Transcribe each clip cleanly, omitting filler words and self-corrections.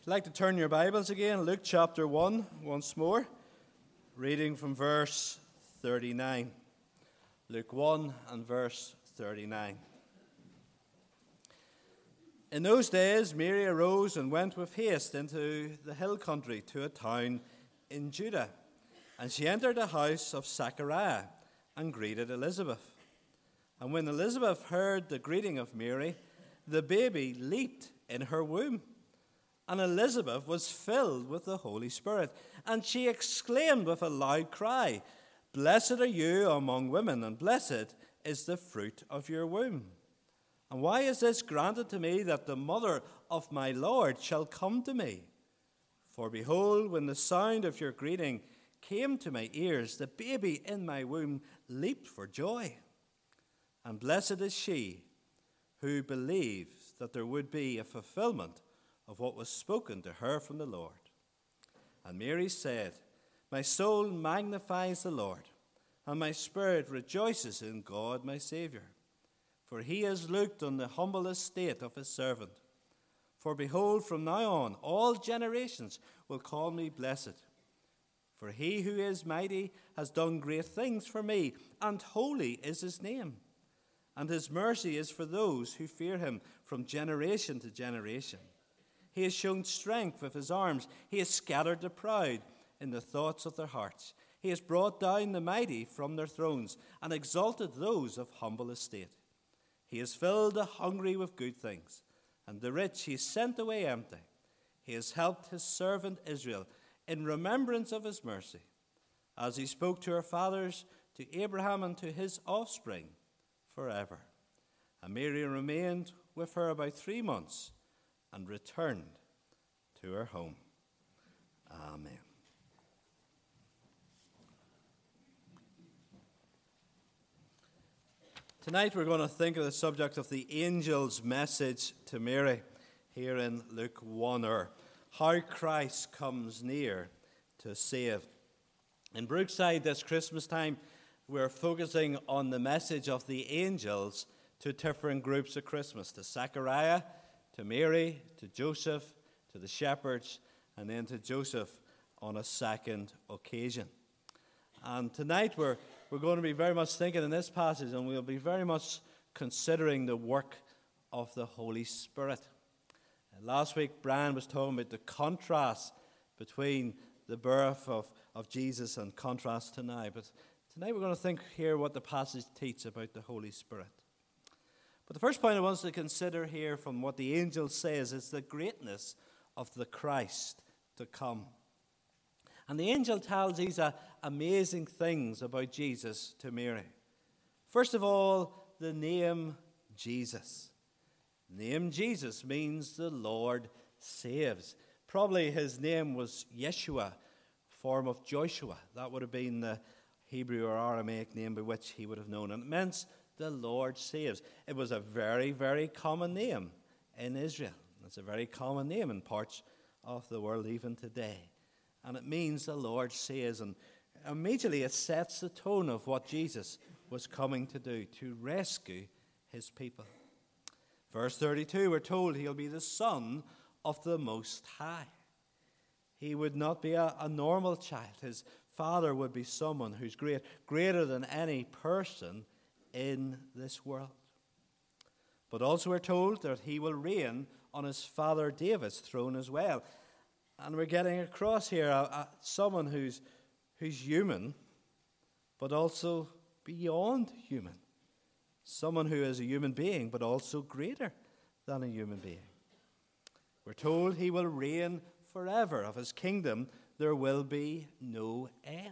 I'd like to turn your Bibles again, Luke chapter 1, once more, reading from verse 39. Luke 1 and verse 39. In those days, Mary arose and went with haste into the hill country to a town in Judah. And she entered the house of Zachariah and greeted Elizabeth. And when Elizabeth heard the greeting of Mary, the baby leaped in her womb. And Elizabeth was filled with the Holy Spirit. And she exclaimed with a loud cry, "Blessed are you among women, and blessed is the fruit of your womb. And why is this granted to me, that the mother of my Lord shall come to me? For behold, when the sound of your greeting came to my ears, the baby in my womb leaped for joy. And blessed is she who believed that there would be a fulfillment of what was spoken to her from the Lord." And Mary said, "My soul magnifies the Lord, and my spirit rejoices in God my Saviour. For he has looked on the humble estate of his servant. For behold, from now on all generations will call me blessed. For he who is mighty has done great things for me, and holy is his name. And his mercy is for those who fear him from generation to generation. He has shown strength with his arms. He has scattered the proud in the thoughts of their hearts. He has brought down the mighty from their thrones and exalted those of humble estate. He has filled the hungry with good things, and the rich he has sent away empty. He has helped his servant Israel in remembrance of his mercy, as he spoke to our fathers, to Abraham and to his offspring forever." And Mary remained with her about 3 months and returned to her home. Amen. Tonight we're going to think of the subject of the angel's message to Mary here in Luke 1, or how Christ comes near to save. In Brookside this Christmas time, we're focusing on the message of the angels to different groups at Christmas, to Zachariah, to Mary, to Joseph, to the shepherds, and then to Joseph on a second occasion. And tonight we're going to be very much thinking in this passage, and we'll be very much considering the work of the Holy Spirit. Last week, Brian was talking about the contrast between the birth of Jesus and contrast to now. But tonight we're going to think here what the passage teaches about the Holy Spirit. But the first point I want us to consider here from what the angel says is the greatness of the Christ to come. And the angel tells these amazing things about Jesus to Mary. First of all, the name Jesus. The name Jesus means the Lord saves. Probably his name was Yeshua, form of Joshua. That would have been the Hebrew or Aramaic name by which he would have known. And it meant the Lord saves. It was a very, very common name in Israel. It's a very common name in parts of the world even today. And it means the Lord saves. And immediately it sets the tone of what Jesus was coming to do, to rescue his people. Verse 32, we're told he'll be the Son of the Most High. He would not be a normal child. His father would be someone who's greater than any person in this world. But also we're told that he will reign on his father David's throne as well. And we're getting across here someone who's human, but also beyond human. Someone who is a human being, but also greater than a human being. We're told he will reign forever. Of his kingdom, there will be no end.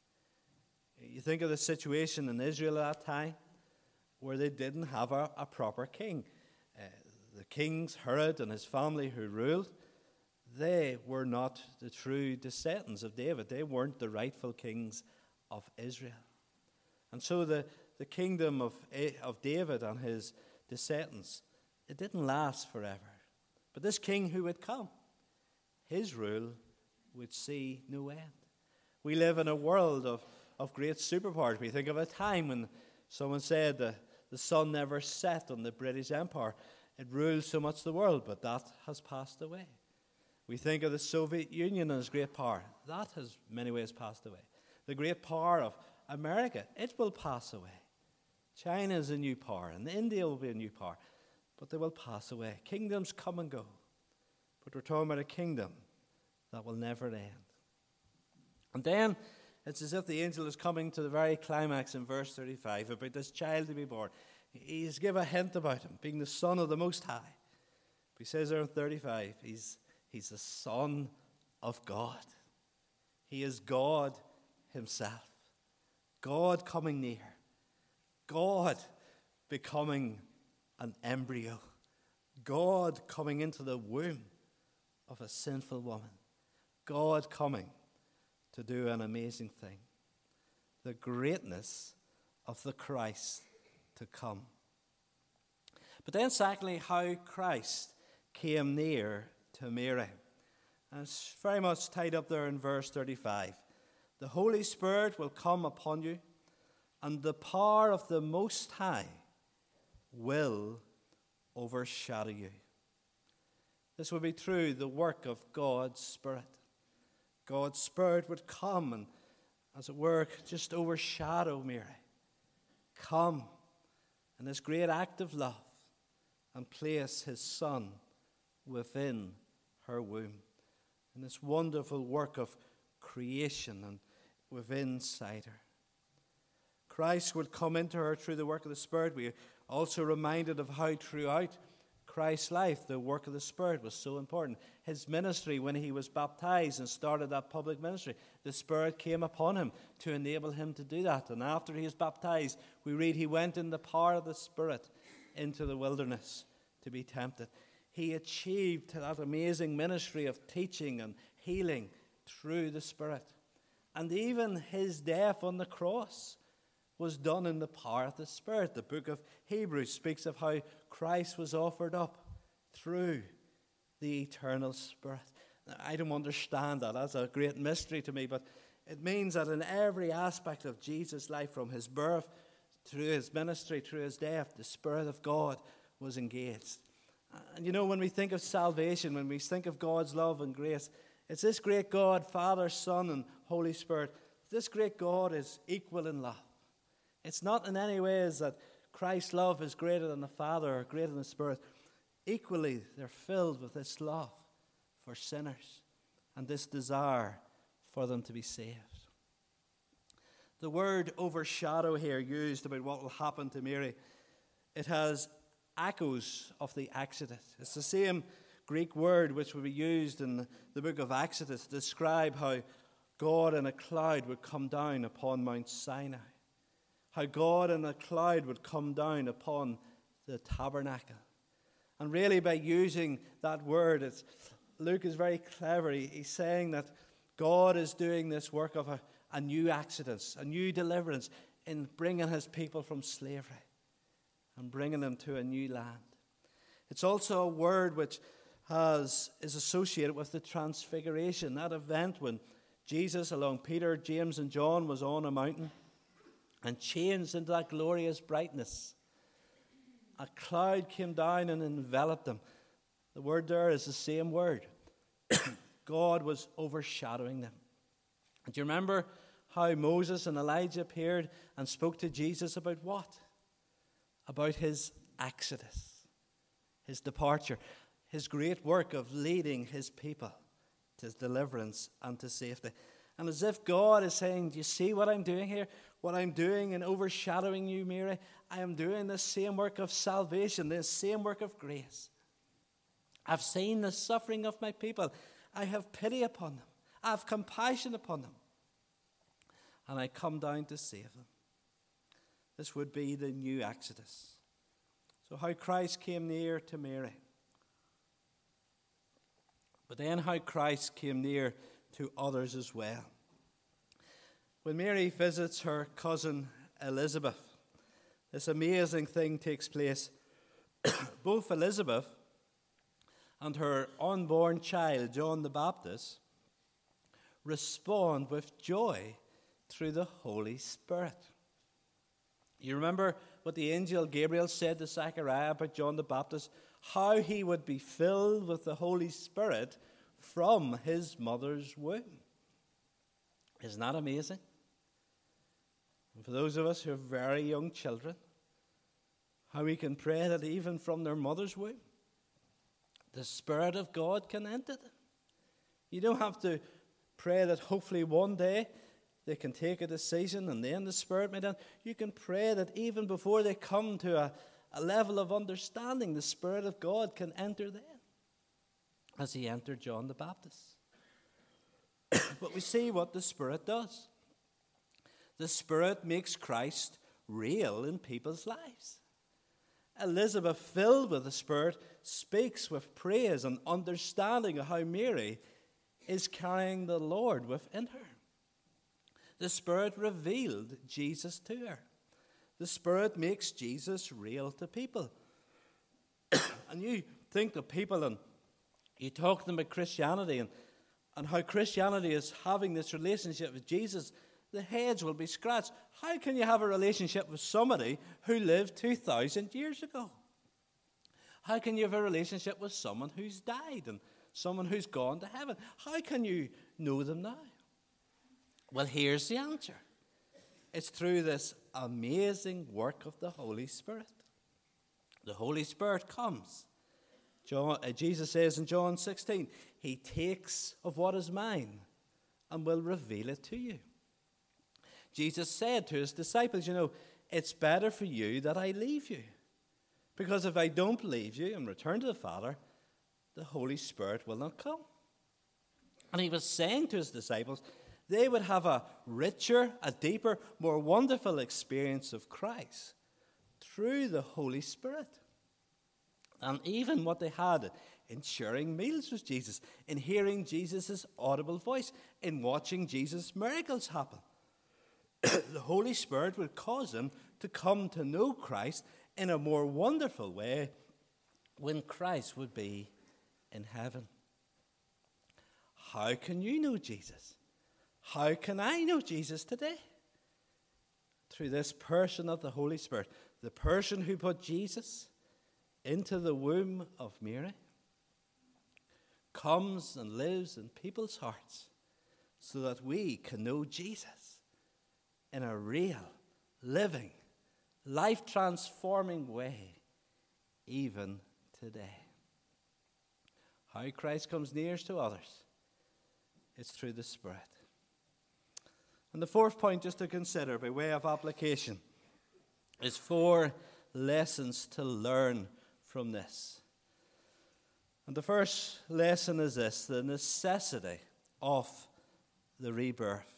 You think of the situation in Israel at that time, where they didn't have a proper king. The kings, Herod and his family who ruled, they were not the true descendants of David. They weren't the rightful kings of Israel. And so the kingdom of David and his descendants, it didn't last forever. But this king who would come, his rule would see no end. We live in a world of great superpowers. We think of a time when someone said the sun never set on the British Empire. It ruled so much the world, but that has passed away. We think of the Soviet Union as great power. That has in many ways passed away. The great power of America, it will pass away. China is a new power, and India will be a new power, but they will pass away. Kingdoms come and go, but we're talking about a kingdom that will never end. And then it's as if the angel is coming to the very climax in verse 35 about this child to be born. He's given a hint about him being the Son of the Most High. But he says there in 35, he's the Son of God. He is God himself. God coming near. God becoming an embryo. God coming into the womb of a sinful woman. God coming to do an amazing thing. The greatness of the Christ to come. But then secondly, how Christ came near to Mary. And it's very much tied up there in verse 35. The Holy Spirit will come upon you, and the power of the Most High will overshadow you. This will be through the work of God's Spirit. God's Spirit would come and, as it were, just overshadow Mary. Come in this great act of love and place his Son within her womb. In this wonderful work of creation and within inside her. Christ would come into her through the work of the Spirit. We are also reminded of how throughout Christ's life the work of the Spirit was so important. His ministry, when he was baptized and started that public ministry, the Spirit came upon him to enable him to do that. And after he was baptized, we read he went in the power of the Spirit into the wilderness to be tempted. He achieved that amazing ministry of teaching and healing through the Spirit. And even his death on the cross was done in the power of the Spirit. The book of Hebrews speaks of how Christ was offered up through the eternal Spirit. Now, I don't understand that. That's a great mystery to me, but it means that in every aspect of Jesus' life, from his birth through his ministry, through his death, the Spirit of God was engaged. And you know, when we think of salvation, when we think of God's love and grace, it's this great God, Father, Son, and Holy Spirit. This great God is equal in love. It's not in any ways that Christ's love is greater than the Father or greater than the Spirit. Equally, they're filled with this love for sinners and this desire for them to be saved. The word overshadow here used about what will happen to Mary, it has echoes of the Exodus. It's the same Greek word which will be used in the book of Exodus to describe how God in a cloud would come down upon Mount Sinai. How God in a cloud would come down upon the tabernacle. And really by using that word, Luke is very clever. He's saying that God is doing this work of a new exodus, a new deliverance in bringing his people from slavery and bringing them to a new land. It's also a word which is associated with the transfiguration, that event when Jesus, along Peter, James, and John, was on a mountain and changed into that glorious brightness. A cloud came down and enveloped them. The word there is the same word. God was overshadowing them. And do you remember how Moses and Elijah appeared and spoke to Jesus about what? About his exodus, his departure, his great work of leading his people to deliverance and to safety. And as if God is saying, do you see what I'm doing here? What I'm doing in overshadowing you, Mary, I am doing the same work of salvation, the same work of grace. I've seen the suffering of my people. I have pity upon them. I have compassion upon them. And I come down to save them. This would be the new Exodus. So how Christ came near to Mary. But then how Christ came near to others as well. When Mary visits her cousin Elizabeth, this amazing thing takes place. Both Elizabeth and her unborn child, John the Baptist, respond with joy through the Holy Spirit. You remember what the angel Gabriel said to Zechariah about John the Baptist, how he would be filled with the Holy Spirit from his mother's womb. Isn't that amazing? And for those of us who have very young children, how we can pray that even from their mother's womb, the Spirit of God can enter them. You don't have to pray that hopefully one day they can take a decision and then the Spirit may enter. You can pray that even before they come to a level of understanding, the Spirit of God can enter them, as he entered John the Baptist. But we see what the Spirit does. The Spirit makes Christ real in people's lives. Elizabeth, filled with the Spirit, speaks with praise and understanding of how Mary is carrying the Lord within her. The Spirit revealed Jesus to her. The Spirit makes Jesus real to people. And you think of people and you talk to them about Christianity and how Christianity is having this relationship with Jesus, the heads will be scratched. How can you have a relationship with somebody who lived 2,000 years ago? How can you have a relationship with someone who's died and someone who's gone to heaven? How can you know them now? Well, here's the answer. It's through this amazing work of the Holy Spirit. The Holy Spirit comes. Jesus says in John 16, he takes of what is mine and will reveal it to you. Jesus said to his disciples, it's better for you that I leave you. Because if I don't leave you and return to the Father, the Holy Spirit will not come. And he was saying to his disciples, they would have a richer, a deeper, more wonderful experience of Christ through the Holy Spirit. And even what they had in sharing meals with Jesus, in hearing Jesus' audible voice, in watching Jesus' miracles happen. The Holy Spirit would cause them to come to know Christ in a more wonderful way when Christ would be in heaven. How can you know Jesus? How can I know Jesus today? Through this person of the Holy Spirit, the person who put Jesus into the womb of Mary, comes and lives in people's hearts so that we can know Jesus in a real, living, life-transforming way, even today. How Christ comes near to others, it's through the Spirit. And the fourth point just to consider by way of application is 4 lessons to learn from this. And the first lesson is this: the necessity of the rebirth.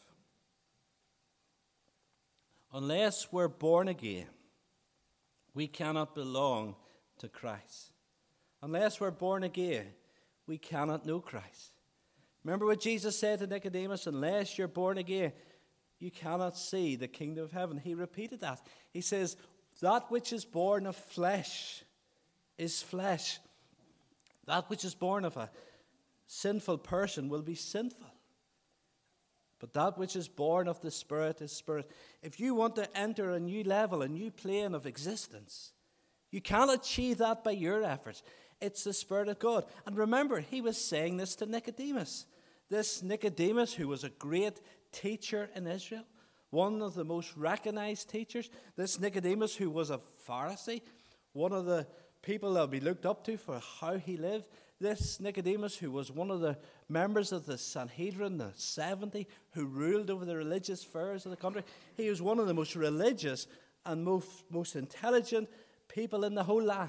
Unless we're born again, we cannot belong to Christ. Unless we're born again, we cannot know Christ. Remember what Jesus said to Nicodemus, unless you're born again, you cannot see the kingdom of heaven. He repeated that. He says, that which is born of flesh is flesh. That which is born of a sinful person will be sinful. But that which is born of the Spirit is spirit. If you want to enter a new level, a new plane of existence, you can't achieve that by your efforts. It's the Spirit of God. And remember, he was saying this to Nicodemus. This Nicodemus, who was a great teacher in Israel, one of the most recognized teachers. This Nicodemus, who was a Pharisee, one of the people that would be looked up to for how he lived. This Nicodemus, who was one of the members of the Sanhedrin, the 70, who ruled over the religious affairs of the country. He was one of the most religious and most intelligent people in the whole land.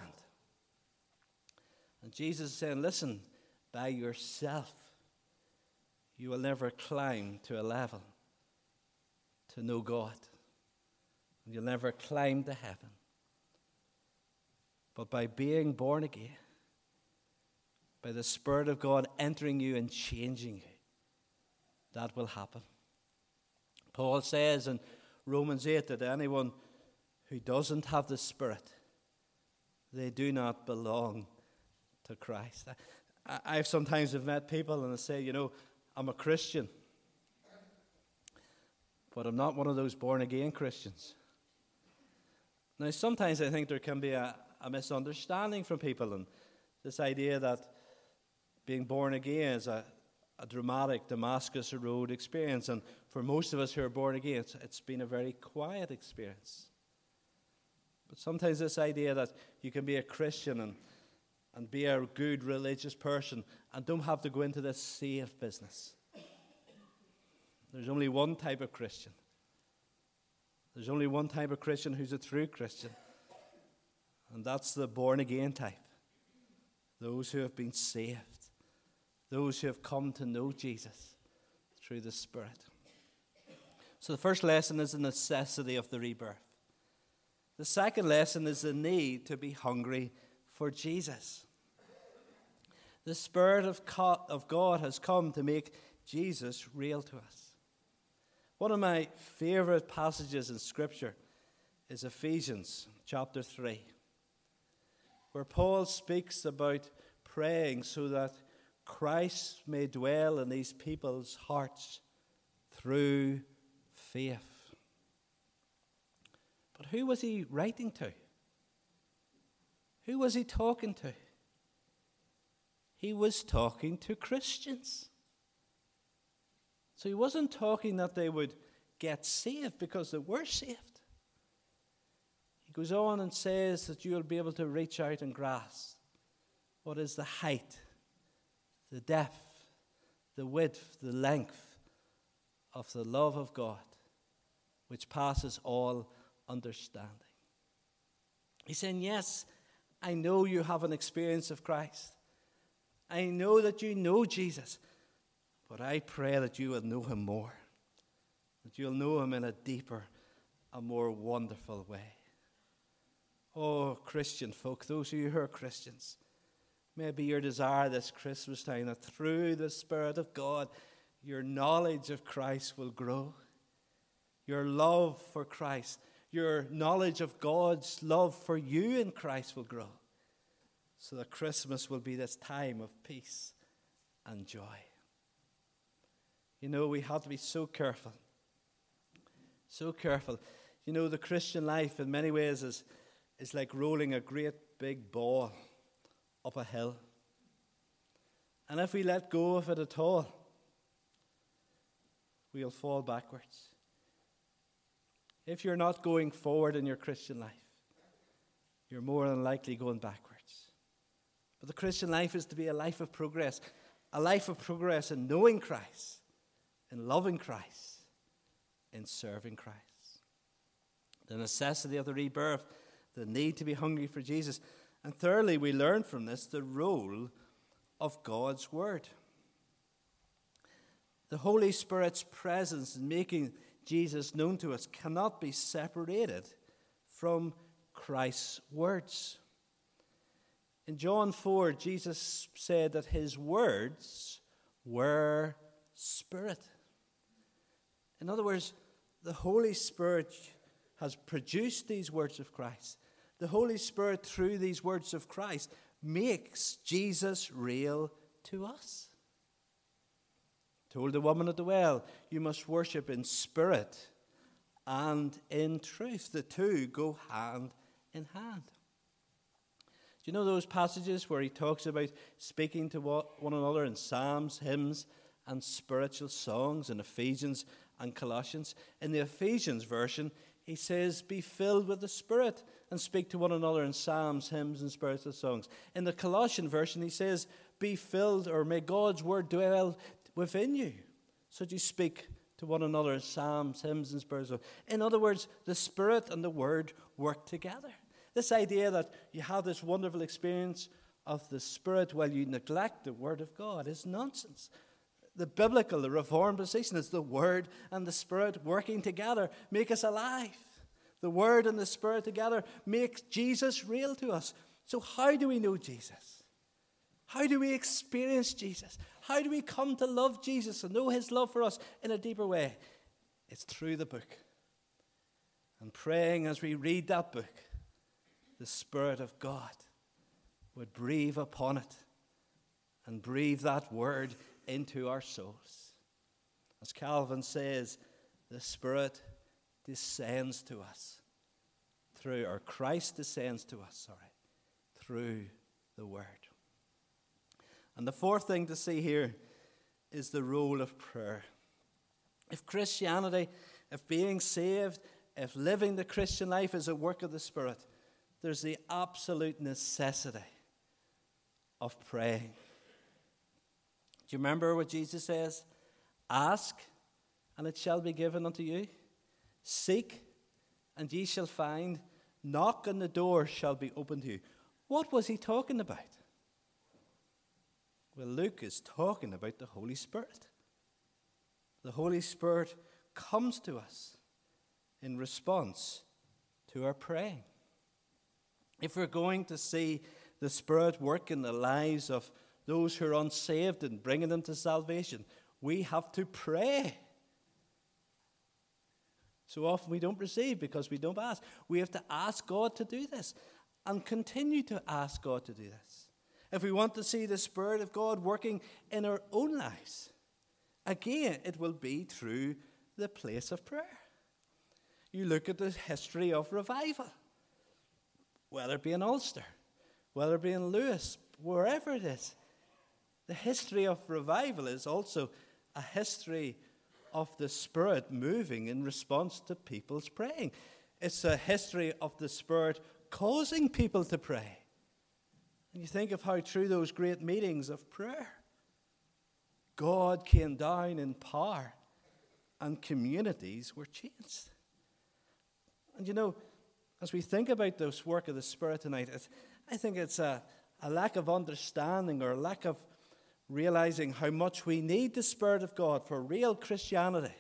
And Jesus is saying, listen, by yourself, you will never climb to a level to know God. You'll never climb to heaven. But by being born again, by the Spirit of God entering you and changing you, that will happen. Paul says in Romans 8 that anyone who doesn't have the Spirit, they do not belong to Christ. I've sometimes met people and they say, I'm a Christian, but I'm not one of those born-again Christians. Now, sometimes I think there can be a misunderstanding from people and this idea that being born again is a dramatic Damascus Road experience. And for most of us who are born again, it's been a very quiet experience. But sometimes this idea that you can be a Christian and be a good religious person and don't have to go into this saved business. There's only one type of Christian. There's only one type of Christian who's a true Christian. And that's the born-again type. Those who have been saved. Those who have come to know Jesus through the Spirit. So the first lesson is the necessity of the rebirth. The second lesson is the need to be hungry for Jesus. The Spirit of God has come to make Jesus real to us. One of my favorite passages in Scripture is Ephesians chapter 3, where Paul speaks about praying so that Christ may dwell in these people's hearts through faith. But who was he writing to? Who was he talking to? He was talking to Christians. So he wasn't talking that they would get saved because they were saved. He goes on and says that you'll be able to reach out and grasp what is the height, the depth, the width, the length of the love of God, which passes all understanding. He's saying, yes, I know you have an experience of Christ. I know that you know Jesus. But I pray that you will know him more. That you'll know him in a deeper, a more wonderful way. Oh, Christian folk, those of you who are Christians, maybe your desire this Christmas time that through the Spirit of God, your knowledge of Christ will grow. Your love for Christ, your knowledge of God's love for you in Christ will grow. So that Christmas will be this time of peace and joy. You know, we have to be so careful. So careful. You know, the Christian life in many ways is like rolling a great big ball up a hill. And if we let go of it at all, we'll fall backwards. If you're not going forward in your Christian life, you're more than likely going backwards. But the Christian life is to be a life of progress in knowing Christ, in loving Christ, in serving Christ. The necessity of the rebirth, the need to be hungry for Jesus. And thirdly, we learn from this the role of God's Word. The Holy Spirit's presence in making Jesus known to us cannot be separated from Christ's words. In John 4, Jesus said that his words were spirit. In other words, the Holy Spirit has produced these words of Christ. The Holy Spirit, through these words of Christ, makes Jesus real to us. Told the woman at the well, you must worship in spirit and in truth. The two go hand in hand. Do you know those passages where he talks about speaking to one another in psalms, hymns, and spiritual songs in Ephesians and Colossians? In the Ephesians version, he says, be filled with the Spirit and speak to one another in psalms, hymns, and spiritual songs. In the Colossian version, he says, be filled, or may God's word dwell within you, so that you speak to one another in psalms, hymns, and spiritual songs. In other words, the Spirit and the word work together. This idea that you have this wonderful experience of the Spirit while you neglect the Word of God is nonsense. The biblical, the Reformed position is the Word and the Spirit working together make us alive. The Word and the Spirit together make Jesus real to us. So how do we know Jesus? How do we experience Jesus? How do we come to love Jesus and know his love for us in a deeper way? It's through the book. And praying as we read that book, the Spirit of God would breathe upon it and breathe that word into our souls. As Calvin says, the Spirit descends to us through, or Christ descends to us, through the Word. And the fourth thing to see here is the role of prayer. If Christianity, if being saved, if living the Christian life is a work of the Spirit, there's the absolute necessity of praying. Do you remember what Jesus says? Ask, and it shall be given unto you. Seek, and ye shall find. Knock, and the door shall be opened to you. What was he talking about? Well, Luke is talking about the Holy Spirit. The Holy Spirit comes to us in response to our praying. If we're going to see the Spirit work in the lives of those who are unsaved and bringing them to salvation, we have to pray. So often we don't receive because we don't ask. We have to ask God to do this and continue to ask God to do this. If we want to see the Spirit of God working in our own lives, again, it will be through the place of prayer. You look at the history of revival, whether it be in Ulster, whether it be in Lewis, wherever it is. The history of revival is also a history of the Spirit moving in response to people's praying. It's a history of the Spirit causing people to pray. And you think of how through those great meetings of prayer, God came down in power and communities were changed. And you know, as we think about this work of the Spirit tonight, I think it's a lack of understanding or a lack of realizing how much we need the Spirit of God for real Christianity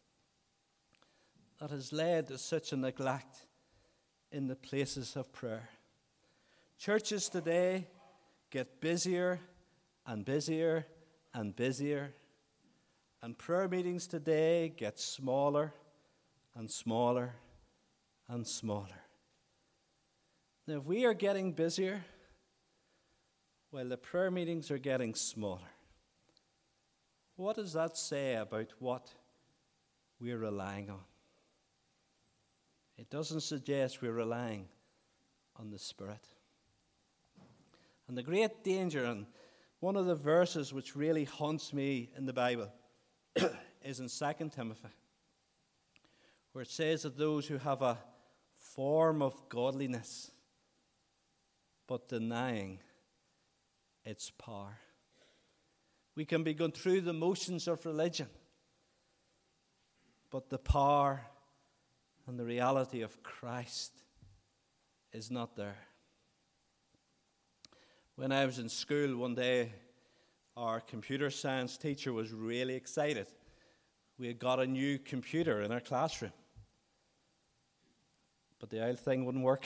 that has led to such a neglect in the places of prayer. Churches today get busier and busier and busier, and prayer meetings today get smaller and smaller and smaller. Now, if we are getting busier while the prayer meetings are getting smaller, what does that say about what we're relying on? It doesn't suggest we're relying on the Spirit. And the great danger, and one of the verses which really haunts me in the Bible, is in 2 Timothy, where it says that those who have a form of godliness but denying its power. We can be going through the motions of religion, but the power and the reality of Christ is not there. When I was in school one day, our computer science teacher was really excited. We had got a new computer in our classroom, but the old thing wouldn't work.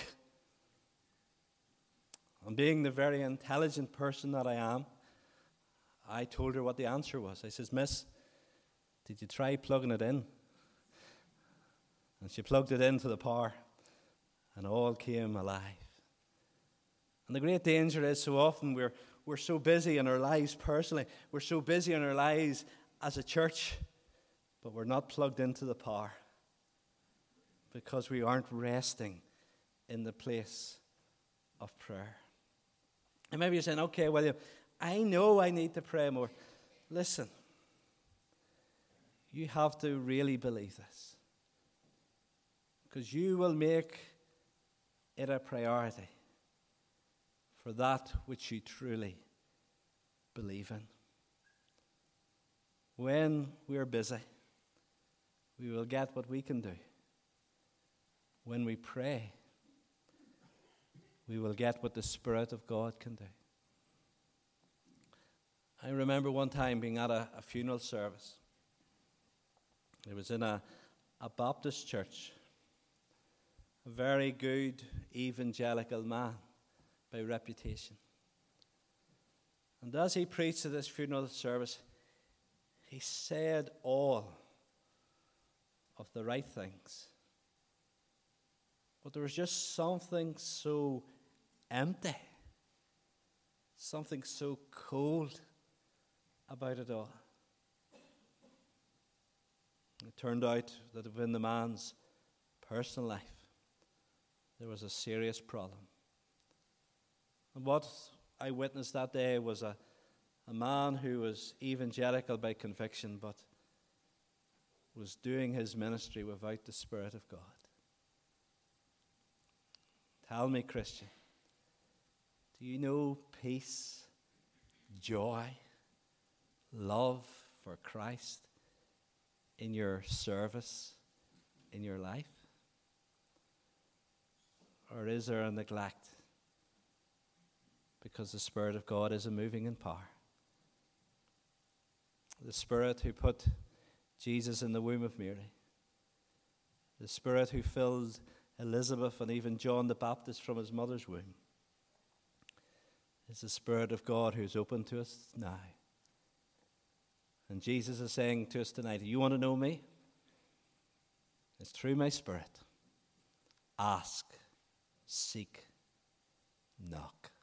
And being the very intelligent person that I am, I told her what the answer was. I says, "Miss, did you try plugging it in?" And she plugged it into the power, and all came alive. And the great danger is so often we're so busy in our lives personally, we're so busy in our lives as a church, but we're not plugged into the power because we aren't resting in the place of prayer. And maybe you're saying, "Okay, William, I know I need to pray more." Listen, you have to really believe this, because you will make it a priority for that which you truly believe in. When we're busy, we will get what we can do. When we pray, we will get what the Spirit of God can do. I remember one time being at a funeral service. It was in a Baptist church. A very good evangelical man by reputation. And as he preached at this funeral service, he said all of the right things. But there was just something so empty, something so cold about it all. It turned out that within the man's personal life, there was a serious problem. And what I witnessed that day was a a man who was evangelical by conviction, but was doing his ministry without the Spirit of God. Tell me, Christian, do you know peace, joy, love for Christ in your service, in your life? Or is there a neglect because the Spirit of God isn't moving in power? The Spirit who put Jesus in the womb of Mary, the Spirit who filled Elizabeth and even John the Baptist from his mother's womb, is the Spirit of God who's open to us now. And Jesus is saying to us tonight, you want to know me? It's through my Spirit. Ask, seek, knock.